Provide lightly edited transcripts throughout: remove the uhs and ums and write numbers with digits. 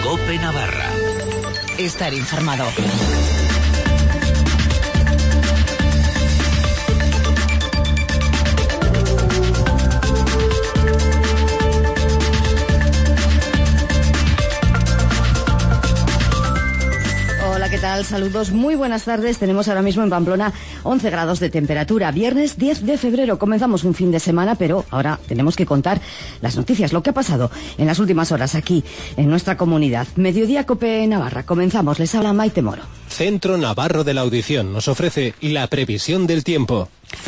COPE Navarra. Estar informado. Hola, ¿qué tal? Saludos, muy buenas tardes. Tenemos ahora mismo en Pamplona 11 grados de temperatura. Viernes 10 de febrero. Comenzamos un fin de semana, pero ahora tenemos que contar las noticias, lo que ha pasado en las últimas horas aquí en nuestra comunidad. Mediodía COPE Navarra. Comenzamos. Les habla Maite Moro. Centro Navarro de la Audición nos ofrece la previsión del tiempo.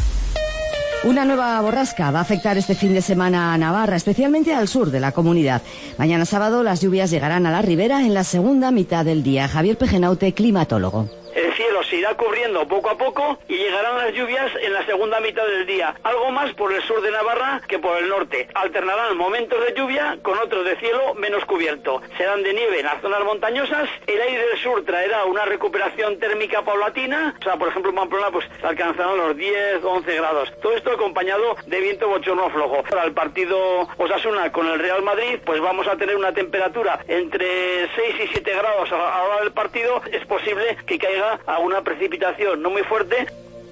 Una nueva borrasca va a afectar este fin de semana a Navarra, especialmente al sur de la comunidad. Mañana sábado las lluvias llegarán a la ribera en la segunda mitad del día. Javier Pejenaute, climatólogo. El cielo se irá cubriendo poco a poco y llegarán las lluvias en la segunda mitad del día. Algo más por el sur de Navarra que por el norte. Alternarán momentos de lluvia con otros de cielo menos cubierto. Serán de nieve en las zonas montañosas. El aire del sur traerá una recuperación térmica paulatina. O sea, por ejemplo, en Pamplona pues alcanzarán los 10 o 11 grados. Todo esto acompañado de viento bochorno flojo. Para el partido Osasuna con el Real Madrid, pues vamos a tener una temperatura entre 6 y 7 grados a la hora del partido. Es posible que caiga a una precipitación no muy fuerte.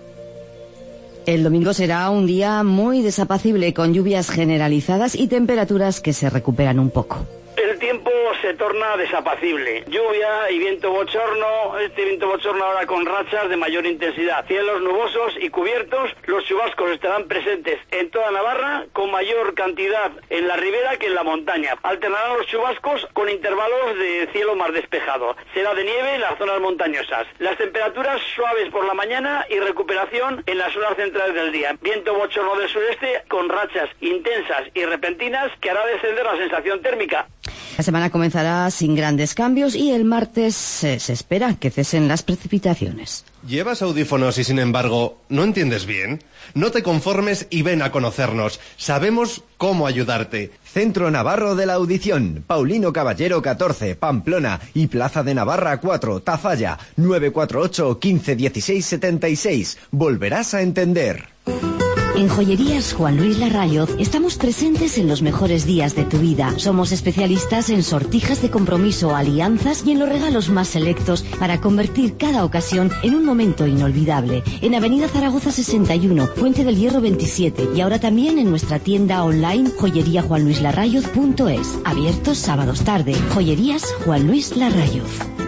El domingo será un día muy desapacible, con lluvias generalizadas y temperaturas que se recuperan un poco. El tiempo se torna desapacible. Lluvia y viento bochorno. Este viento bochorno ahora con rachas de mayor intensidad. Cielos nubosos y cubiertos. Los chubascos estarán presentes en toda Navarra, con mayor cantidad en la ribera que en la montaña. Alternarán los chubascos con intervalos de cielo más despejado. Será de nieve en las zonas montañosas. Las temperaturas suaves por la mañana y recuperación en las horas centrales del día. Viento bochorno del sureste con rachas intensas y repentinas que hará descender la sensación térmica. La semana comenzará sin grandes cambios y el martes se espera que cesen las precipitaciones. ¿Llevas audífonos y sin embargo no entiendes bien? No te conformes y ven a conocernos. Sabemos cómo ayudarte. Centro Navarro de la Audición, Paulino Caballero 14, Pamplona y Plaza de Navarra 4, Tafalla, 948 15 16 76. Volverás a entender. En Joyerías Juan Luis Larrayoz estamos presentes en los mejores días de tu vida. Somos especialistas en sortijas de compromiso, alianzas y en los regalos más selectos para convertir cada ocasión en un momento inolvidable. En Avenida Zaragoza 61, Fuente del Hierro 27 y ahora también en nuestra tienda online joyeriajuanluislarrayoz.es. Abiertos sábados tarde. Joyerías Juan Luis Larrayoz.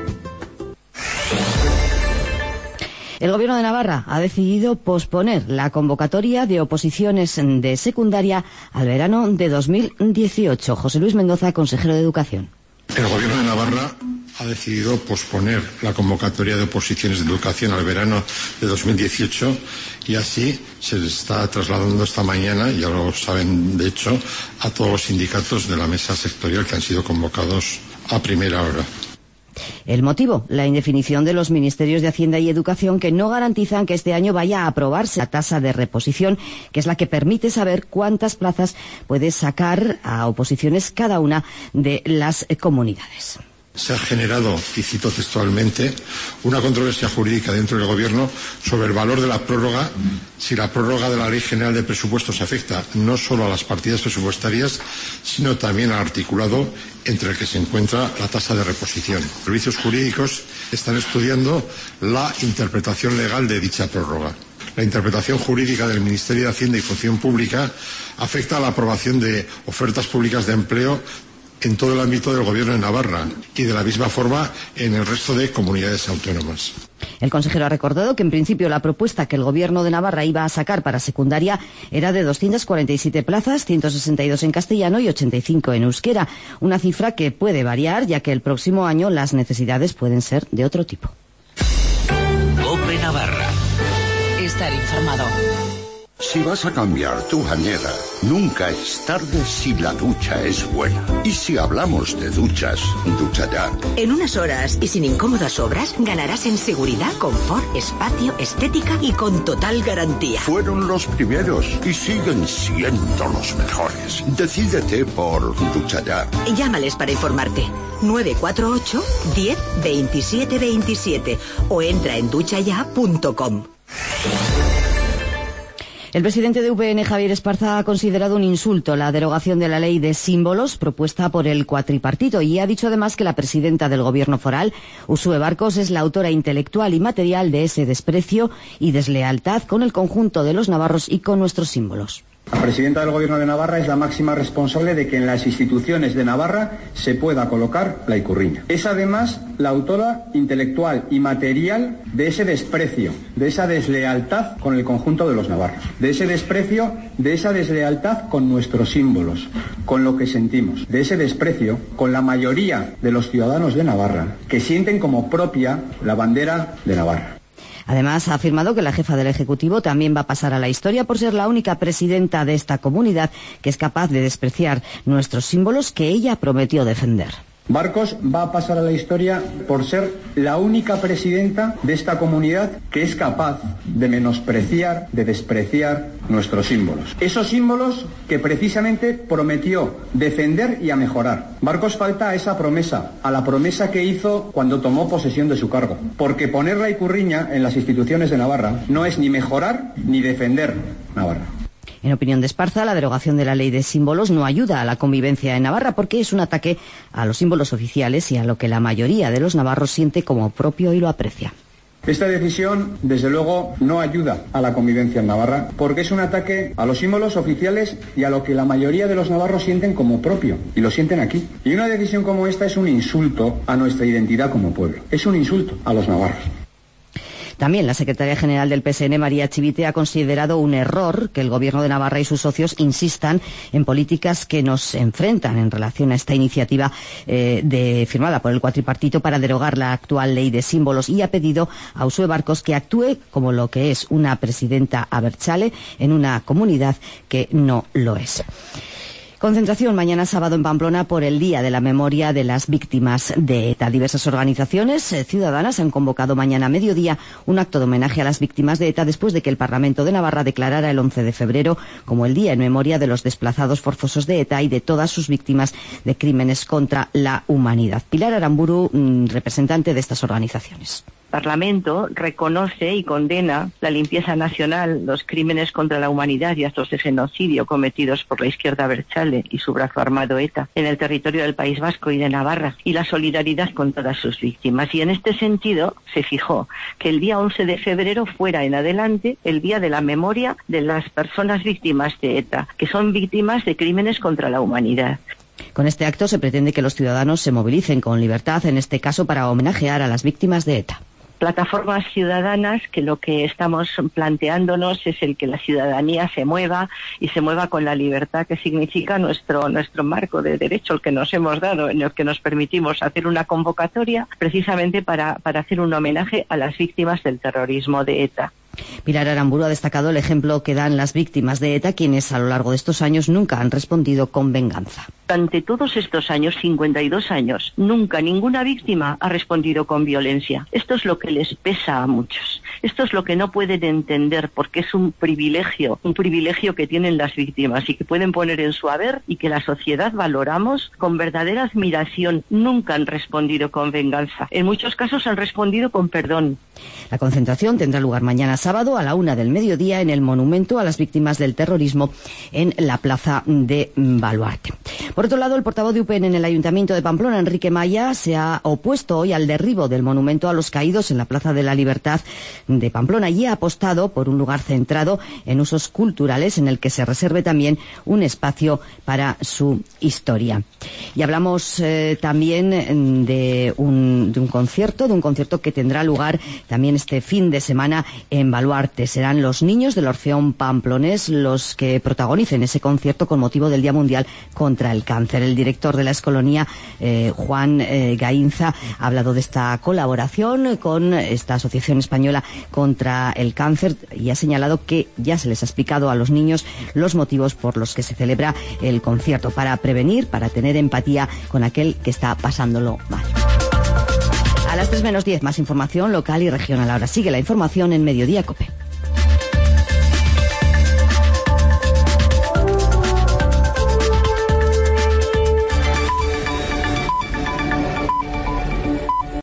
El Gobierno de Navarra ha decidido posponer la convocatoria de oposiciones de secundaria al verano de 2018. José Luis Mendoza, consejero de Educación. El Gobierno de Navarra ha decidido posponer la convocatoria de oposiciones de educación al verano de 2018 y así se les está trasladando esta mañana, ya lo saben de hecho, a todos los sindicatos de la mesa sectorial que han sido convocados a primera hora. El motivo, la indefinición de los ministerios de Hacienda y Educación, que no garantizan que este año vaya a aprobarse la tasa de reposición, que es la que permite saber cuántas plazas puede sacar a oposiciones cada una de las comunidades. Se ha generado, y cito textualmente, una controversia jurídica dentro del Gobierno sobre el valor de la prórroga, si la prórroga de la Ley General de Presupuestos afecta no solo a las partidas presupuestarias, sino también al articulado entre el que se encuentra la tasa de reposición. Los servicios jurídicos están estudiando la interpretación legal de dicha prórroga. La interpretación jurídica del Ministerio de Hacienda y Función Pública afecta a la aprobación de ofertas públicas de empleo en todo el ámbito del Gobierno de Navarra y de la misma forma en el resto de comunidades autónomas. El consejero ha recordado que en principio la propuesta que el Gobierno de Navarra iba a sacar para secundaria era de 247 plazas, 162 en castellano y 85 en euskera, una cifra que puede variar ya que el próximo año las necesidades pueden ser de otro tipo. COPE Navarra. Estar informado. Si vas a cambiar tu bañera, nunca es tarde si la ducha es buena. Y si hablamos de duchas, ducha ya. En unas horas y sin incómodas obras, ganarás en seguridad, confort, espacio, estética y con total garantía. Fueron los primeros y siguen siendo los mejores. Decídete por ducha ya. Llámales para informarte. 948 10 27 27 o entra en duchaya.com. El presidente de UPN, Javier Esparza, ha considerado un insulto la derogación de la ley de símbolos propuesta por el cuatripartito y ha dicho además que la presidenta del gobierno foral, Uxue Barcos, es la autora intelectual y material de ese desprecio y deslealtad con el conjunto de los navarros y con nuestros símbolos. La presidenta del Gobierno de Navarra es la máxima responsable de que en las instituciones de Navarra se pueda colocar la ikurriña. Es además la autora intelectual y material de ese desprecio, de esa deslealtad con el conjunto de los navarros, de ese desprecio, de esa deslealtad con nuestros símbolos, con lo que sentimos, de ese desprecio con la mayoría de los ciudadanos de Navarra que sienten como propia la bandera de Navarra. Además, ha afirmado que la jefa del Ejecutivo también va a pasar a la historia por ser la única presidenta de esta comunidad que es capaz de despreciar nuestros símbolos que ella prometió defender. Barcos va a pasar a la historia por ser la única presidenta de esta comunidad que es capaz de menospreciar, de despreciar nuestros símbolos. Esos símbolos que precisamente prometió defender y a mejorar. Barcos falta a esa promesa, a la promesa que hizo cuando tomó posesión de su cargo. Porque poner la ikurriña en las instituciones de Navarra no es ni mejorar ni defender Navarra. En opinión de Esparza, la derogación de la ley de símbolos no ayuda a la convivencia en Navarra porque es un ataque a los símbolos oficiales y a lo que la mayoría de los navarros siente como propio y lo aprecia. Esta decisión, desde luego, no ayuda a la convivencia en Navarra porque es un ataque a los símbolos oficiales y a lo que la mayoría de los navarros sienten como propio, y lo sienten aquí. Y una decisión como esta es un insulto a nuestra identidad como pueblo. Es un insulto a los navarros. También la secretaria general del PSN, María Chivite, ha considerado un error que el Gobierno de Navarra y sus socios insistan en políticas que nos enfrentan en relación a esta iniciativa firmada por el cuatripartito para derogar la actual ley de símbolos y ha pedido a Uxue Barcos que actúe como lo que es una presidenta abertzale en una comunidad que no lo es. Concentración mañana sábado en Pamplona por el Día de la Memoria de las Víctimas de ETA. Diversas organizaciones ciudadanas han convocado mañana a mediodía un acto de homenaje a las víctimas de ETA después de que el Parlamento de Navarra declarara el 11 de febrero como el Día en memoria de los desplazados forzosos de ETA y de todas sus víctimas de crímenes contra la humanidad. Pilar Aramburu, representante de estas organizaciones. Parlamento reconoce y condena la limpieza nacional, los crímenes contra la humanidad y actos de genocidio cometidos por la izquierda abertzale y su brazo armado ETA en el territorio del País Vasco y de Navarra y la solidaridad con todas sus víctimas. Y en este sentido se fijó que el día 11 de febrero fuera en adelante el Día de la Memoria de las personas víctimas de ETA, que son víctimas de crímenes contra la humanidad. Con este acto se pretende que los ciudadanos se movilicen con libertad, en este caso para homenajear a las víctimas de ETA. Plataformas ciudadanas que lo que estamos planteándonos es el que la ciudadanía se mueva y se mueva con la libertad que significa nuestro marco de derecho, el que nos hemos dado, en el que nos permitimos hacer una convocatoria precisamente para hacer un homenaje a las víctimas del terrorismo de ETA. Pilar Aramburu ha destacado el ejemplo que dan las víctimas de ETA, quienes a lo largo de estos años nunca han respondido con venganza. Durante todos estos años, 52 años, nunca ninguna víctima ha respondido con violencia. Esto es lo que les pesa a muchos. Esto es lo que no pueden entender porque es un privilegio que tienen las víctimas y que pueden poner en su haber y que la sociedad valoramos con verdadera admiración. Nunca han respondido con venganza. En muchos casos han respondido con perdón. La concentración tendrá lugar mañana sábado a la 1 del mediodía en el Monumento a las Víctimas del Terrorismo en la Plaza de Baluarte. Por otro lado, el portavoz de UPN en el Ayuntamiento de Pamplona, Enrique Maya, se ha opuesto hoy al derribo del monumento a los caídos en la Plaza de la Libertad de Pamplona y ha apostado por un lugar centrado en usos culturales en el que se reserve también un espacio para su historia. Y hablamos también de un concierto que tendrá lugar también este fin de semana en Baluarte. Serán los niños del Orfeón Pamplonés los que protagonicen ese concierto con motivo del Día Mundial contra el Cáncer. El director de la Escolonía, Juan Gainza, ha hablado de esta colaboración con esta Asociación Española contra el Cáncer y ha señalado que ya se les ha explicado a los niños los motivos por los que se celebra el concierto, para prevenir, para tener empatía con aquel que está pasándolo mal. A las 3 menos 10, más información local y regional. Ahora sigue la información en Mediodía COPE.